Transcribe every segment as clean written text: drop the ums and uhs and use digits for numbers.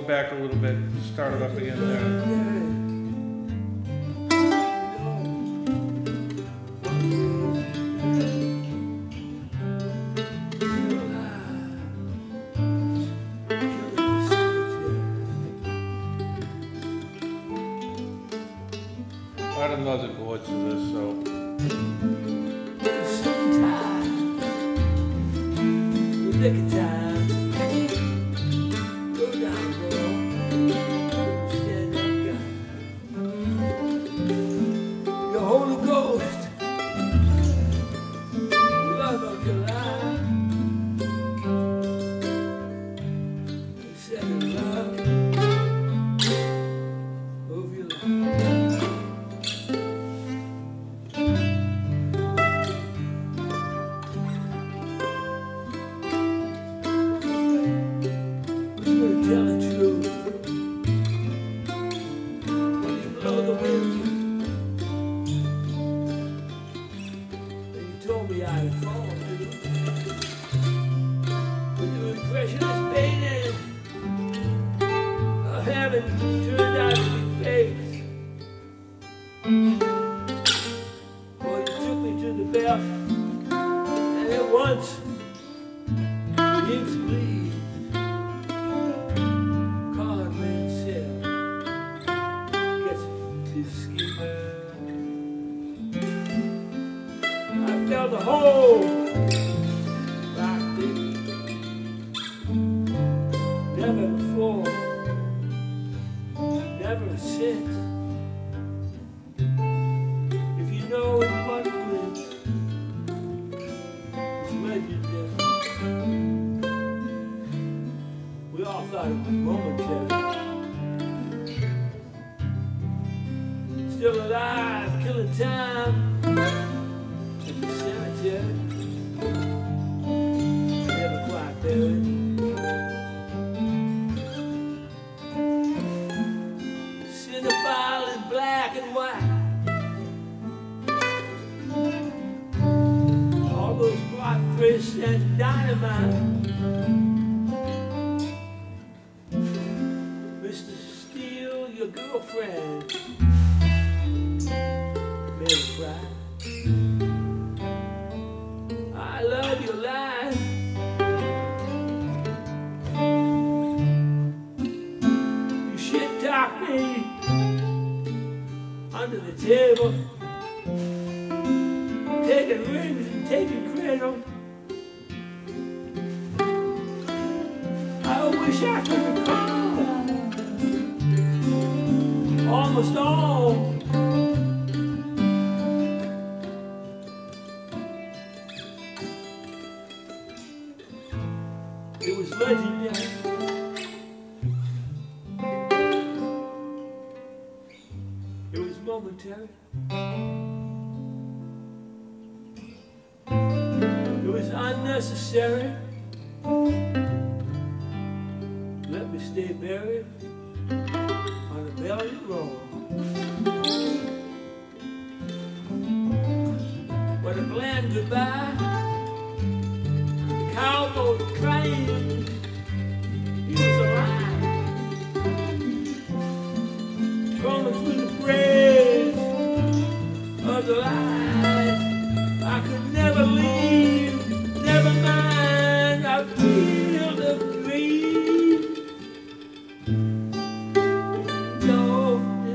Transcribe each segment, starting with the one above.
back a little bit. Start it up again there. I don't know the chords of this, so. Nick time, go down, girl. Stand up, God. Your Holy Ghost, love of your life. You said the love of your life. Tell the truth. When you blow the wind, and you told me I had fallen, when your impression is painted, of heaven turned out to be fake. Boy, you took me to the belt, and at once the inks bleed. I felt the whole like this, never before, never since. If you know in one glimpse, it's legendary. We all thought it was momentary. Still alive, killing time. In the cemetery, never quite buried. Cinephile in black and white. All those plot twists and dynamite. Mr. Steele, your girlfriend, made her cry. I love your life. You shit talk me under the table, taking rings and taking cradle. I wish I could recall almost all. It was legendary. It was momentary. It was unnecessary. Let me stay buried on a velvet road. What a bland goodbye. Cowboy train, he was alive, coming through the bridge of the light. I could never leave, never mind, I feel the breeze. Don't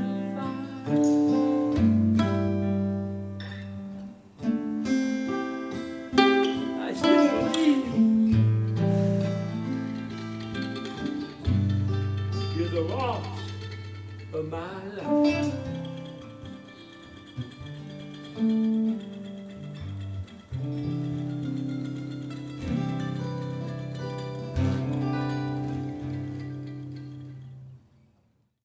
I still believe. You're the loss of my life.